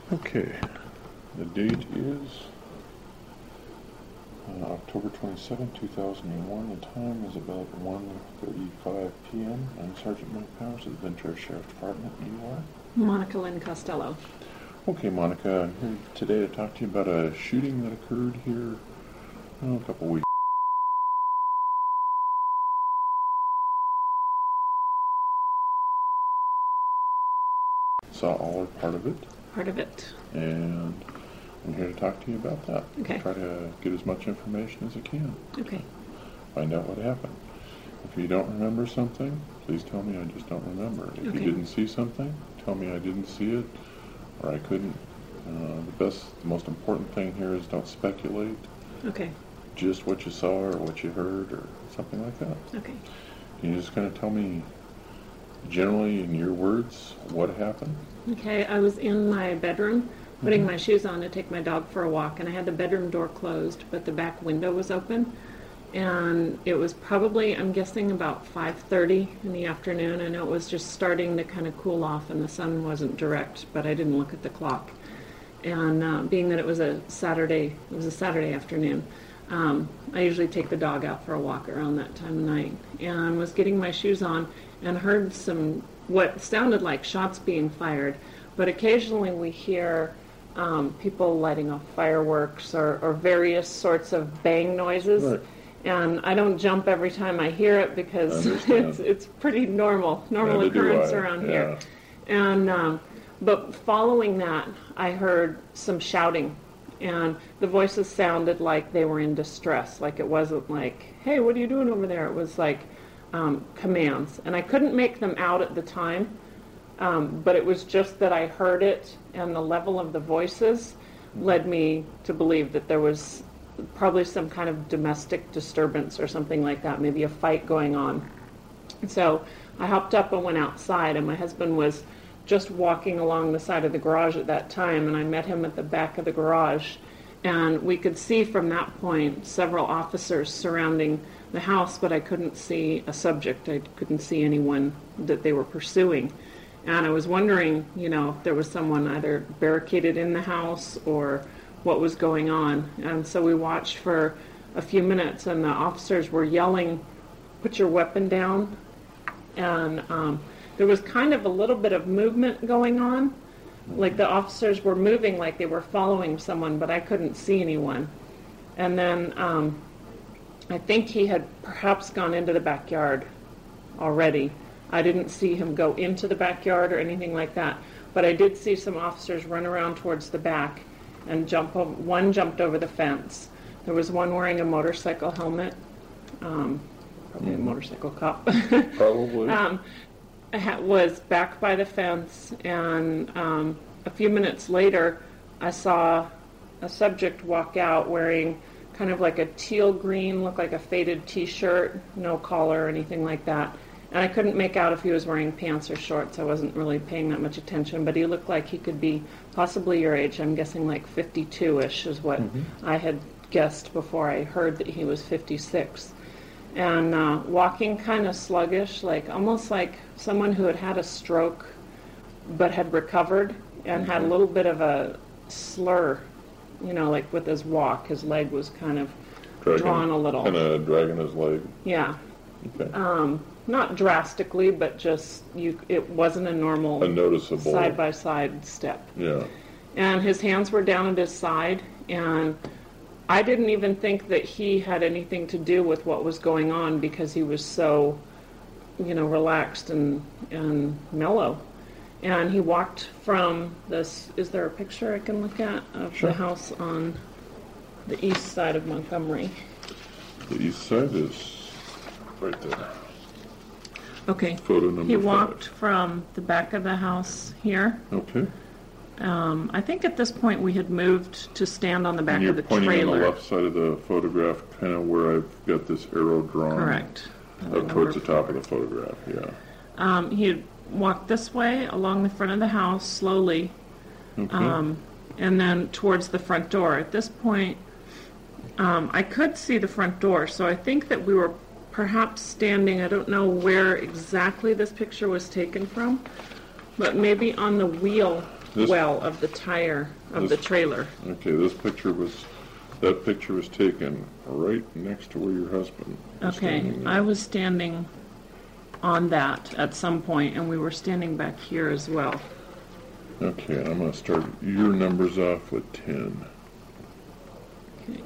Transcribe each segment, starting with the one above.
Okay, the date is October 27, 2001. The time is about 1:35 p.m. I'm Sergeant Mike Powers of the Ventura Sheriff's Department. You are? Monica Lynn Costello. Okay, Monica, I'm here today to talk to you about a shooting that occurred here a couple weeks. Saw all or part of it. Part of it. And I'm here to talk to you about that. Okay. Try to get as much information as I can. Okay. Find out what happened. If you don't remember something, please tell me I just don't remember. If Okay. you didn't see something, tell me I didn't see it or I couldn't. The most important thing here is don't speculate. Okay. Just what you saw or what you heard or something like that. Okay. Can you just kind of tell me generally in your words what happened? Okay, I was in my bedroom putting my shoes on to take my dog for a walk, and I had the bedroom door closed, but the back window was open. And it was probably, I'm guessing, about 5:30 in the afternoon. I know it was just starting to kind of cool off, and the sun wasn't direct, but I didn't look at the clock. And being that it was a Saturday afternoon, I usually take the dog out for a walk around that time of night. And was getting my shoes on and heard some, what sounded like shots being fired, but occasionally we hear people lighting off fireworks or various sorts of bang noises. Right. And I don't jump every time I hear it because it's pretty normal occurrence around here. And but following that, I heard some shouting, and the voices sounded like they were in distress. Like it wasn't like, "Hey, what are you doing over there?" It was like commands, and I couldn't make them out at the time. But it was just that I heard it, and the level of the voices led me to believe that there was probably some kind of domestic disturbance or something like that, maybe a fight going on. And so I hopped up and went outside, and my husband was just walking along the side of the garage at that time, and I met him at the back of the garage, and we could see from that point several officers surrounding the house, but I couldn't see a subject. I couldn't see anyone that they were pursuing. And I was wondering, if there was someone either barricaded in the house or what was going on. And so we watched for a few minutes, and the officers were yelling, "Put your weapon down." And there was kind of a little bit of movement going on. Like the officers were moving like they were following someone, but I couldn't see anyone. And then I think he had perhaps gone into the backyard already. I didn't see him go into the backyard or anything like that, but I did see some officers run around towards the back and jump over. One jumped over the fence. There was one wearing a motorcycle helmet, probably a motorcycle cop. Probably. Was back by the fence, and a few minutes later I saw a subject walk out wearing kind of like a teal green, looked like a faded t-shirt, no collar or anything like that. And I couldn't make out if he was wearing pants or shorts. I wasn't really paying that much attention, but he looked like he could be possibly your age. I'm guessing like 52-ish is what I had guessed before I heard that he was 56. And walking kind of sluggish, like almost like someone who had had a stroke but had recovered and had a little bit of a slur, like with his walk. His leg was kind of drawn a little. Kind of dragging his leg. Yeah. Okay. Not drastically, but just it wasn't a normal noticeable side-by-side step. Yeah. And his hands were down at his side, and I didn't even think that he had anything to do with what was going on because he was so, relaxed and mellow. And he walked from this, is there a picture I can look at of Sure. the house on the east side of Montgomery? The east side is right there. Okay. Photo number He 5. walked from the back of the house here. Okay. I think at this point we had moved to stand on the back And you're of the pointing trailer. on the left side of the photograph, kind of where I've got this arrow drawn. Correct. Up towards the top of the photograph, yeah. He had walked this way along the front of the house slowly, Okay. and then towards the front door. At this point, I could see the front door, so I think that we were perhaps standing, I don't know where exactly this picture was taken from, but maybe on the wheel well of the tire of the trailer. Okay, that picture was taken right next to where your husband was standing. I was standing on that at some point, and we were standing back here as well. Okay, I'm going to start your numbers off with 10. Okay.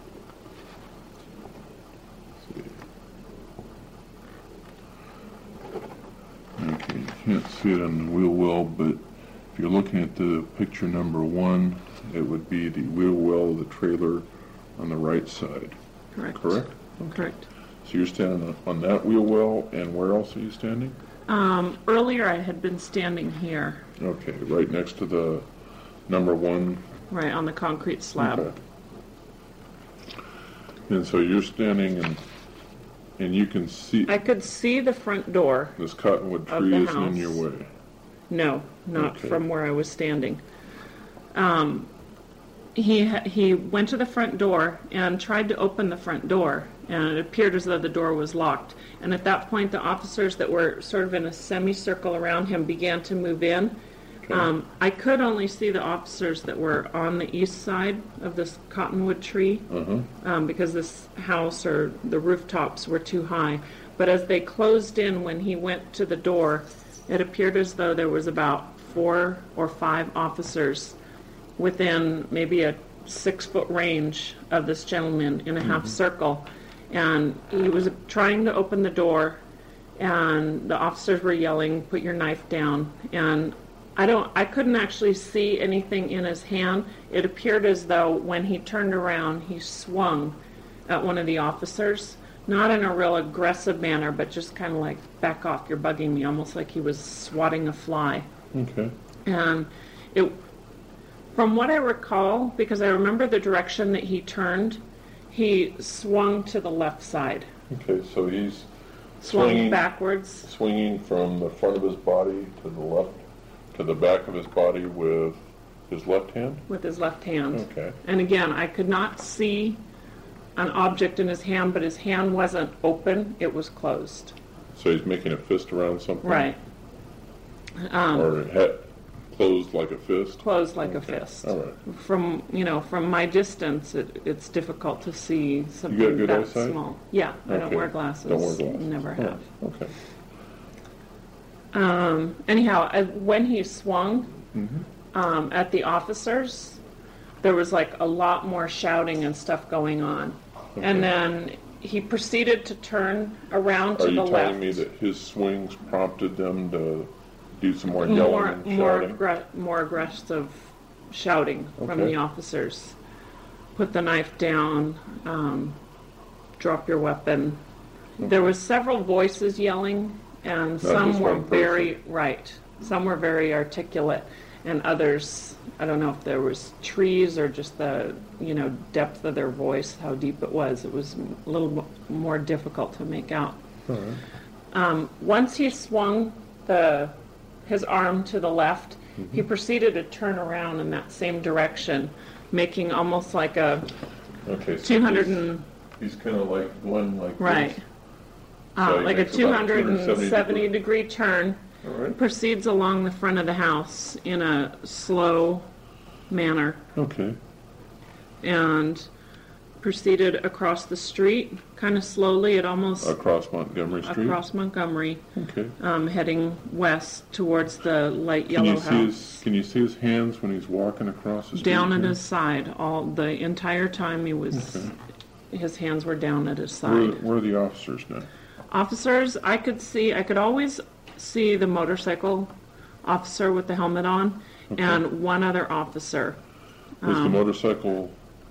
Okay, you can't see it on the wheel well, but if you're looking at the picture number 1, it would be the wheel well of the trailer on the right side. Correct. Correct? Okay. Correct. So you're standing on that wheel well, and where else are you standing? Earlier I had been standing here. Okay, right next to the number 1. Right, on the concrete slab. Okay. And so you're standing and you can see... I could see the front door. This cottonwood tree isn't in your way? No, not from where I was standing. He went to the front door and tried to open the front door, and it appeared as though the door was locked. And at that point, the officers that were sort of in a semicircle around him began to move in. Okay. I could only see the officers that were on the east side of this cottonwood tree because this house or the rooftops were too high. But as they closed in when he went to the door, it appeared as though there was about 4 or 5 officers within maybe a 6-foot range of this gentleman in a half circle. And he was trying to open the door, and the officers were yelling, "Put your knife down." And I couldn't actually see anything in his hand. It appeared as though when he turned around, he swung at one of the officers, not in a real aggressive manner, but just kind of like, "Back off, you're bugging me," almost like he was swatting a fly. Okay. And from what I recall, because I remember the direction that he turned, he swung to the left side. Okay, so he's swung backwards. Swinging from the front of his body to the left, to the back of his body with his left hand? With his left hand. Okay. And again, I could not see an object in his hand, but his hand wasn't open, it was closed. So he's making a fist around something? Right. Or head closed like a fist? Closed like a fist. All right. From my distance, it's difficult to see something you got good that eyesight? small. Yeah, I don't wear glasses. Don't wear glasses. Never have. Okay. Anyhow, when he swung at the officers, there was like a lot more shouting and stuff going on. Okay. And then he proceeded to turn around to the left. Are you telling me that his swings prompted them to do some more yelling and shouting? More aggressive shouting from the officers. Put the knife down, drop your weapon. Okay. There was several voices yelling, and some were some were very articulate, and others, I don't know if there was trees or just the depth of their voice, how deep it was. It was a little more difficult to make out. All right. Once he swung his arm to the left, he proceeded to turn around in that same direction, making almost like a 200 he's kind of like going like right, like a 270 degree turn. All right. Proceeds along the front of the house in a slow manner. Okay. And proceeded across the street, kind of slowly. It almost across Montgomery Street. Across Montgomery. Okay. Heading west towards the light yellow house. Can you see his hands when he's walking across the street? Down at his side, the entire time he was. Okay. His hands were down at his side. Where are the officers now? Officers, I could always see the motorcycle officer with the helmet on, and one other officer. Was the motorcycle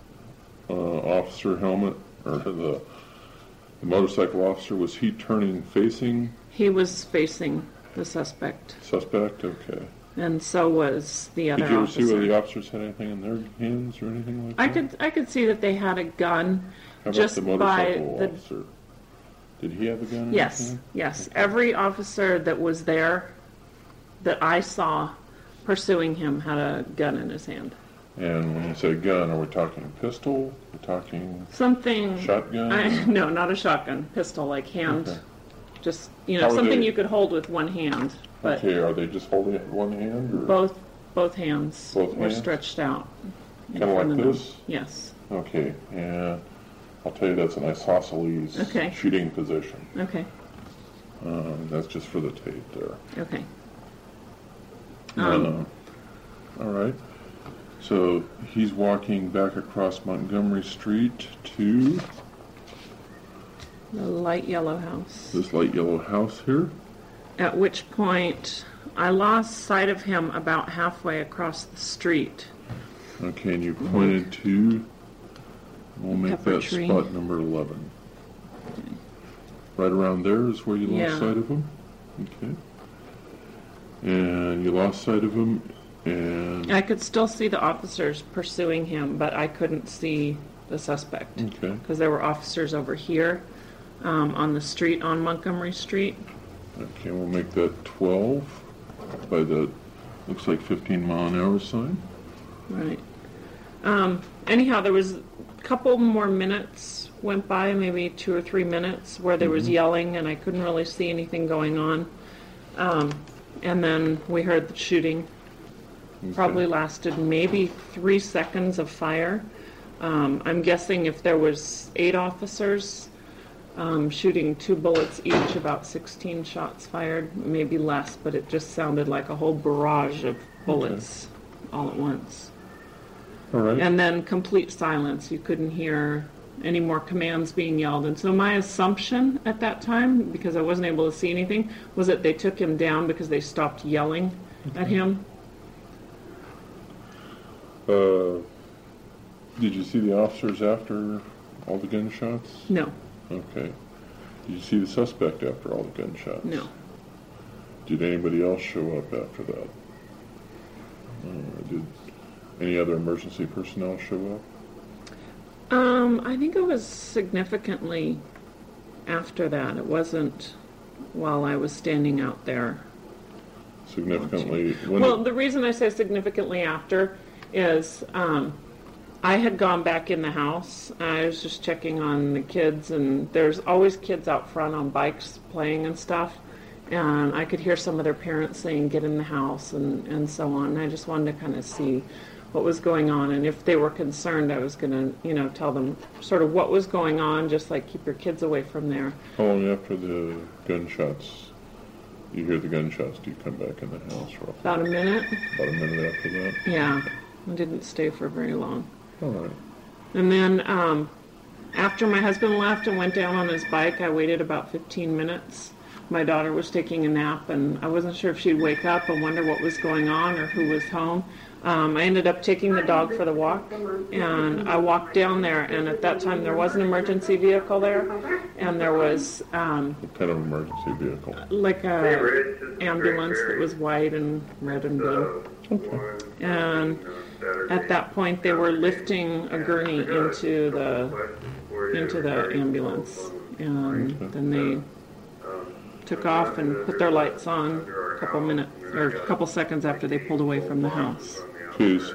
officer helmet, or the motorcycle officer, was he turning facing? He was facing the suspect. Suspect, okay. And so was the other officer. Did you ever see whether the officers had anything in their hands or anything like that? I could see that they had a gun. How about the motorcycle officer? Did he have a gun in his hand? Yes. Okay. Every officer that was there that I saw pursuing him had a gun in his hand. And when you say gun, are we talking pistol? We're talking something shotgun? No, not a shotgun. Pistol, like hand. Okay. Just something you could hold with one hand. But okay, are they just holding it with one hand? Or? Both hands Both were hands? stretched out. Kind of like this? Yes. Okay, and I'll tell you that's an isosceles Okay. shooting position. Okay. That's just for the tape there. Okay. All right. So he's walking back across Montgomery Street to The light yellow house. this light yellow house here. At which point I lost sight of him about halfway across the street. Okay, and you pointed to, we'll make Pepper that tree. spot number 11. Right around there is where you lost Yeah. sight of him? Okay. And you lost sight of him, and, I could still see the officers pursuing him, but I couldn't see the suspect. okay. Because there were officers over here on the street, on Montgomery Street. Okay, we'll make that 12 by the, looks like 15-mile-an-hour sign. Right. Anyhow, there was a couple more minutes went by, maybe 2 or 3 minutes, where there was yelling and I couldn't really see anything going on. And then we heard the shooting. Okay. Probably lasted maybe 3 seconds of fire. I'm guessing if there was 8 officers shooting 2 bullets each, about 16 shots fired, maybe less, but it just sounded like a whole barrage of bullets all at once. All right. And then complete silence. You couldn't hear any more commands being yelled. And so my assumption at that time, because I wasn't able to see anything, was that they took him down because they stopped yelling at him. Did you see the officers after all the gunshots? No, Okay. Did you see the suspect after all the gunshots? no. Did anybody else show up after that? Did any other emergency personnel show up? I think it was significantly after that. It wasn't while I was standing out there. Significantly? When Well, the reason I say significantly after is I had gone back in the house. I was just checking on the kids, and there's always kids out front on bikes playing and stuff. And I could hear some of their parents saying, "Get in the house," and so on. And I just wanted to kind of see what was going on. And if they were concerned, I was going to, tell them sort of what was going on, just like keep your kids away from there. How long after the gunshots, you hear the gunshots, do you come back in the house roughly? About a minute. About a minute after that? Yeah. I didn't stay for very long. All right. And then after my husband left and went down on his bike, I waited about 15 minutes. My daughter was taking a nap, and I wasn't sure if she'd wake up and wonder what was going on or who was home. I ended up taking the dog for the walk, and I walked down there, and at that time there was an emergency vehicle there, and there was What kind of emergency vehicle? like a ambulance that was white and red and blue. Okay. And at that point they were lifting a gurney into the ambulance, and then they took off and put their lights on a couple minutes or a couple seconds after they pulled away from the house. Okay, so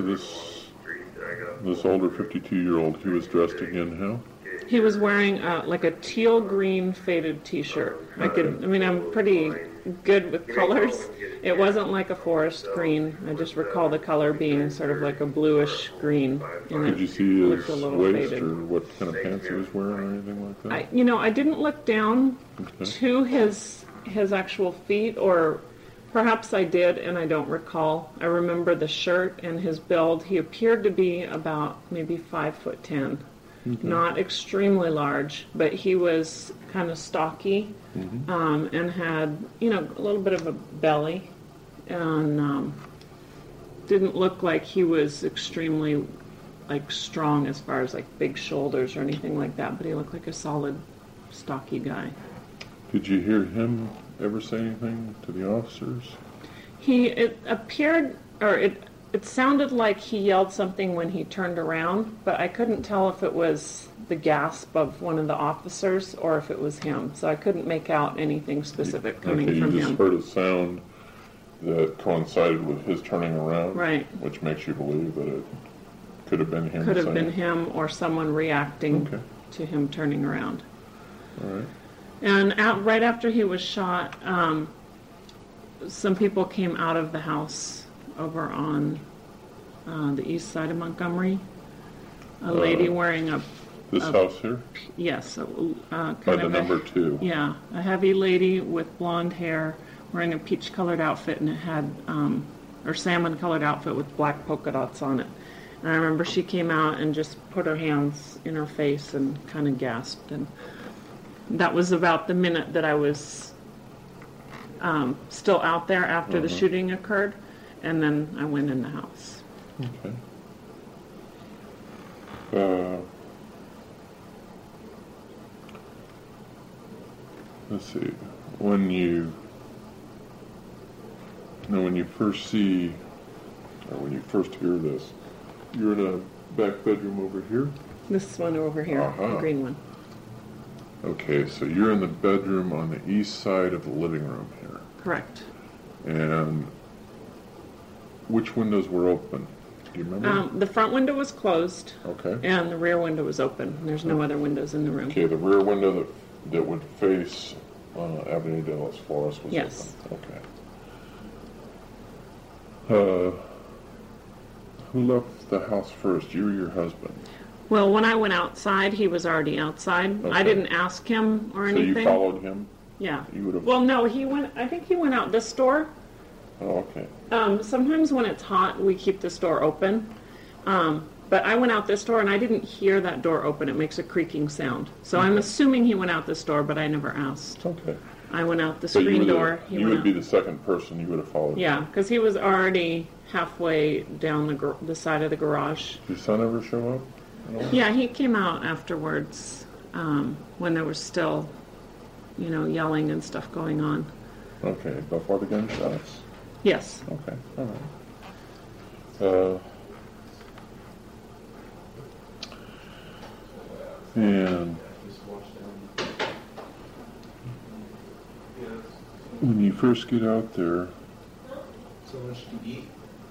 this older 52-year-old, he was dressed again how? He was wearing like a teal green faded t-shirt. I'm pretty good with colors. It wasn't like a forest green. I just recall the color being sort of like a bluish green. And Did you see looked his a little waist faded. or what kind of pants he was wearing or anything like that? I didn't look down Okay. to his actual feet, or perhaps I did and I don't recall. I remember the shirt and his build. He appeared to be about maybe 5'10". Not extremely large, but he was kind of stocky, and had a little bit of a belly, and didn't look like he was extremely strong as far as big shoulders or anything like that. But he looked like a solid, stocky guy. Did you hear him ever say anything to the officers? It sounded like he yelled something when he turned around, but I couldn't tell if it was the gasp of one of the officers or if it was him. So I couldn't make out anything specific coming Okay, from you just him. heard a sound that coincided with his turning around, Right. which makes you believe that it could have been him. Could have saying- been him or someone reacting Okay. to him turning around. All right. And right after he was shot, some people came out of the house over on the east side of Montgomery. A lady wearing a... This house here? Yes. Kind By of the number 2. Yeah, a heavy lady with blonde hair wearing a peach-colored outfit, and it had, or salmon-colored outfit with black polka dots on it. And I remember she came out and just put her hands in her face and kind of gasped. And that was about the minute that I was still out there after the shooting occurred, and then I went in the house. Okay. Let's see. When you first see, or when you first hear this, you're in a back bedroom over here? This one over here, the green one. Okay, so you're in the bedroom on the east side of the living room here. Correct. And which windows were open? Do you remember? The front window was closed. Okay. And the rear window was open. There's no other windows in the room. Okay, the rear window that would face Avenida de las Flores was open. Okay. Who left the house first, you or your husband? Well, when I went outside, he was already outside. Okay. I didn't ask him or anything. So you followed him? Yeah. You would have... Well, no, I think he went out this door. Oh, okay. Sometimes when it's hot, we keep this door open. But I went out this door, and I didn't hear that door open. It makes a creaking sound. So I'm assuming he went out this door, but I never asked. Okay. I went out the screen door. You would be the second person you would have followed. Yeah, because he was already halfway down the side of the garage. Did your son ever show up? Yeah, he came out afterwards when there was still, yelling and stuff going on. Okay, before the gunshots? Yes. Okay, all right. And when you first get out there, So much to eat.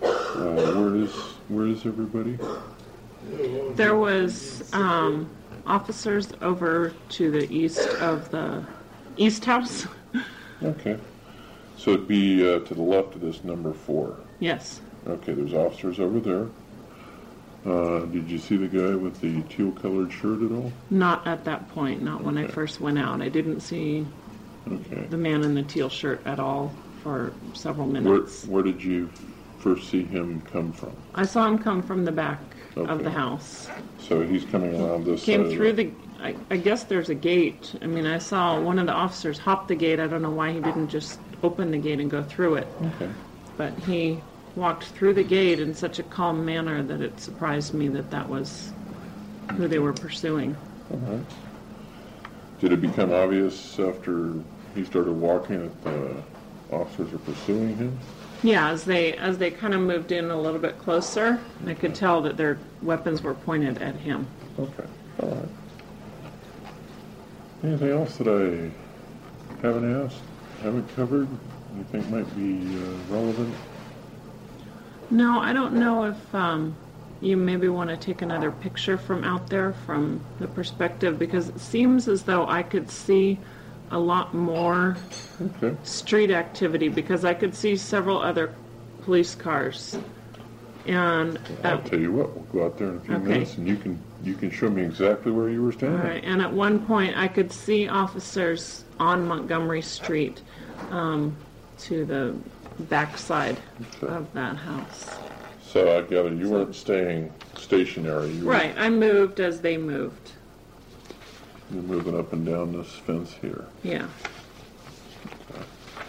where is everybody? There was officers over to the east of the East House. Okay. So it'd be to the left of this number 4. Yes. Okay, there's officers over there. Did you see the guy with the teal-colored shirt at all? Not at that point, not when I first went out. I didn't see the man in the teal shirt at all for several minutes. Where did you first see him come from? I saw him come from the back of the house. So he's coming around this Came side through I guess there's a gate. I mean, I saw one of the officers hop the gate. I don't know why he didn't just open the gate and go through it. Okay. But he walked through the gate in such a calm manner that it surprised me that was who they were pursuing. All right. Did it become obvious after he started walking that the officers are pursuing him? Yeah, as they kind of moved in a little bit closer, I could tell that their weapons were pointed at him. Okay. All right. Anything else that I haven't asked, haven't covered, you think might be relevant? No, I don't know if you maybe want to take another picture from out there from the perspective, because it seems as though I could see a lot more street activity, because I could see several other police cars. And I'll tell you what, we'll go out there in a few minutes, and you can show me exactly where you were standing. All right. And at one point, I could see officers on Montgomery Street to the backside of that house. So I gather you weren't staying stationary. Right. I moved as they moved. You're moving up and down this fence here. Yeah. Okay.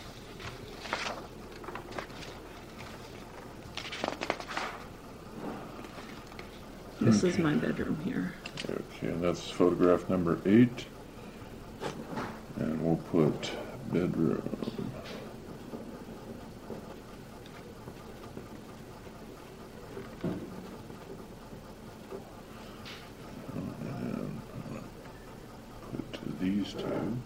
This is my bedroom here. Okay, and that's photograph number 8. And we'll put bedroom. And put these two.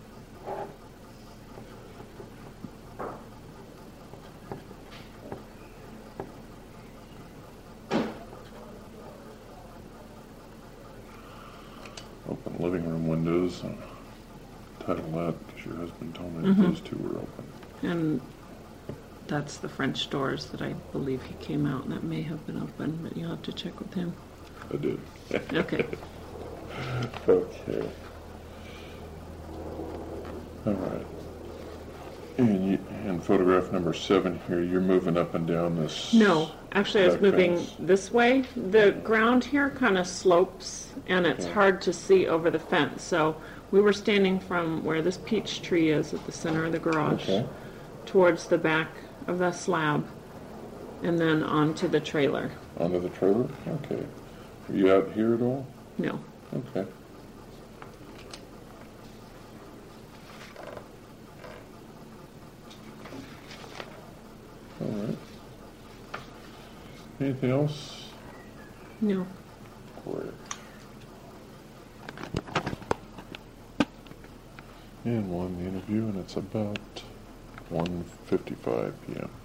Open living room windows. Title that because your husband told me that those two were open. And that's the French doors that I believe he came out, and that may have been open, but you'll have to check with him. I did. Okay. Okay. All right. And photograph number 7 here, you're moving up and down this... No, actually I was back moving fence. this way. The ground here kind of slopes, and it's hard to see over the fence. So we were standing from where this peach tree is at the center of the garage Okay. towards the back of the slab, and then onto the trailer. Onto the trailer? Okay. Are you out here at all? No. Okay. All right. Anything else? No. Great. And we'll end the interview, and it's about 1:55 p.m.